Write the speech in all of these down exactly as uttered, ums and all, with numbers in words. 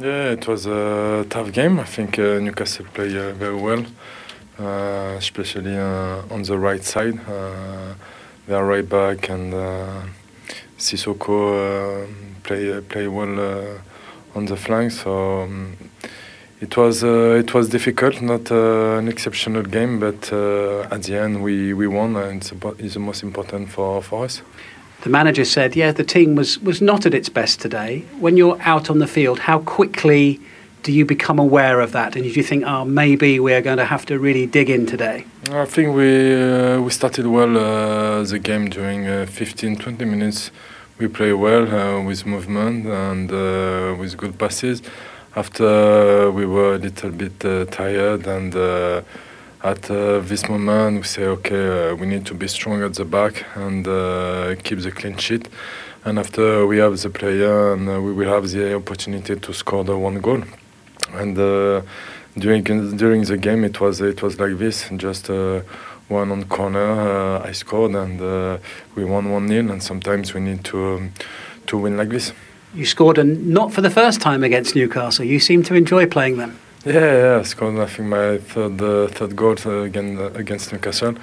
Yeah, it was a tough game. I think uh, Newcastle played uh, very well, uh, especially uh, on the right side. Uh, their right back and uh, Sissoko uh, play play well uh, on the flank. So um, it was uh, it was difficult, not uh, an exceptional game, but uh, at the end we, we won, and it's, about, it's the most important for, for us. The manager said, yeah, the team was, was not at its best today. When you're out on the field, how quickly do you become aware of that? And do you think, oh, maybe we're going to have to really dig in today? I think we uh, we started well uh, the game during uh, fifteen to twenty minutes. We play well uh, with movement and uh, with good passes. After uh, we were a little bit uh, tired, and uh, at uh, this moment we say, okay, uh, we need to be strong at the back and uh, keep the clean sheet. And after we have the player, and uh, we will have the opportunity to score the one goal. And uh, during during the game, it was it was like this, just uh, one on corner. Uh, I scored, and uh, we won one nil. And sometimes we need to um, to win like this. You scored, and not for the first time against Newcastle. You seem to enjoy playing them. Yeah, yeah, I scored. I think my third uh, third goal uh, again uh, against Newcastle.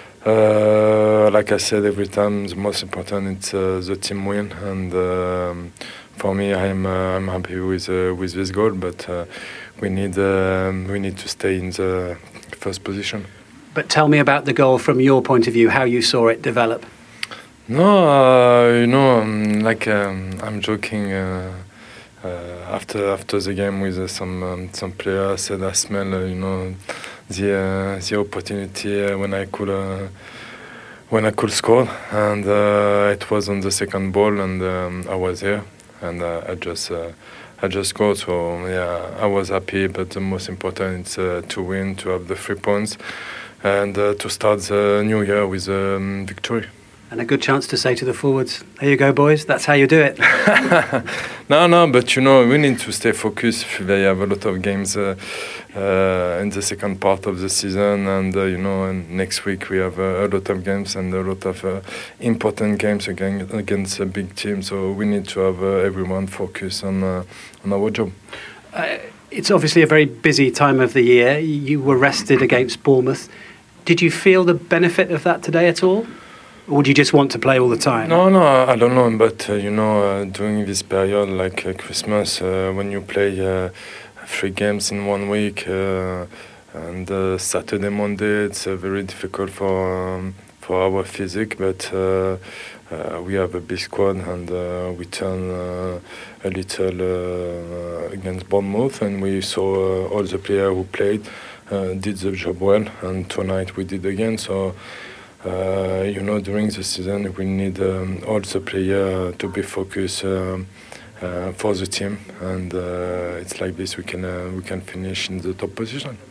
Uh, like I said, every time the most important is uh, the team win, and um, for me, I'm uh, I'm happy with uh, with this goal. But uh, we need um, we need to stay in the first position. But tell me about the goal from your point of view, how you saw it develop. No, uh, you know, um, like um, I'm joking. Uh, uh, after after the game with uh, some um, some players, I said I smell, uh, you know, the uh, the opportunity uh, when I could uh, when I could score, and uh, it was on the second ball, and um, I was here, and uh, I just uh, I just scored. So yeah, I was happy. But the most important is uh, to win, to have the three points, and uh, to start the new year with a um, victory. And a good chance to say to the forwards, there you go, boys, that's how you do it. no, no, but you know, we need to stay focused. They have a lot of games uh, uh, in the second part of the season, and uh, you know, and next week we have uh, a lot of games and a lot of uh, important games again against a big team. So we need to have uh, everyone focus on uh, on our job. Uh, it's obviously a very busy time of the year. You were rested against Bournemouth. Did you feel the benefit of that today at all? Or would you just want to play all the time? No, no, I don't know. But, uh, you know, uh, during this period, like uh, Christmas, uh, when you play uh, three games in one week, uh, and uh, Saturday, Monday, it's uh, very difficult for um, for our physique. But uh, uh, we have a big squad, and uh, we turn uh, a little uh, against Bournemouth, and we saw uh, all the players who played uh, did the job well, and tonight we did again. So. Uh, you know, during the season, we need um, all the players to be focused um, uh, for the team, and uh, it's like this we can uh, we can finish in the top position.